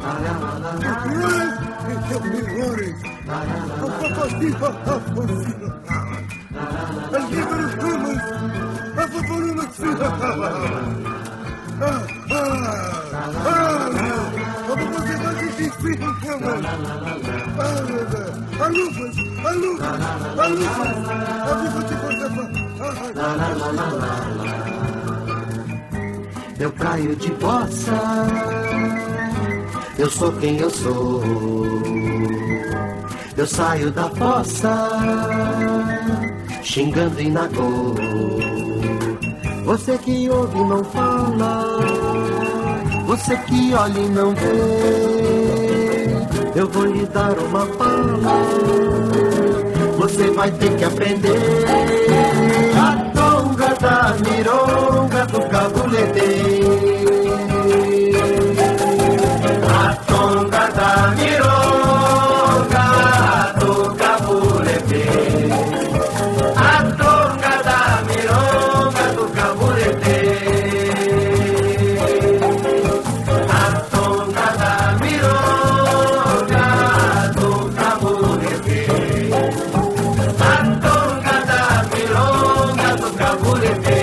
Eu caio de bossa, eu sou quem eu sou. Eu saio da fossa, xingando e na cor. Você que ouve e não fala, você que olha e não vê, eu vou lhe dar uma fala, você vai ter que aprender. A tonga da mironga do cabulete, a tonga da mironga do cabulete, a tonga da mironga do cabulete, a tonga da mironga do cabulete, a tonga da mironga do cabulete.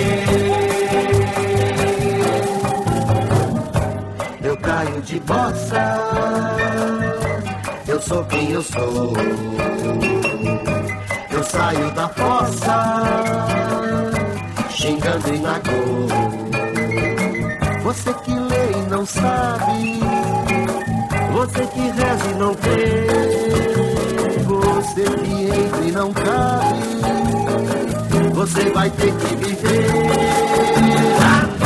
Eu caio de bossa, eu sou quem eu sou. Eu saio da fossa, xingando e na cor. Você que lê e não sabe, você que reza e não crê, você que entra e não cabe, você vai ter que viver.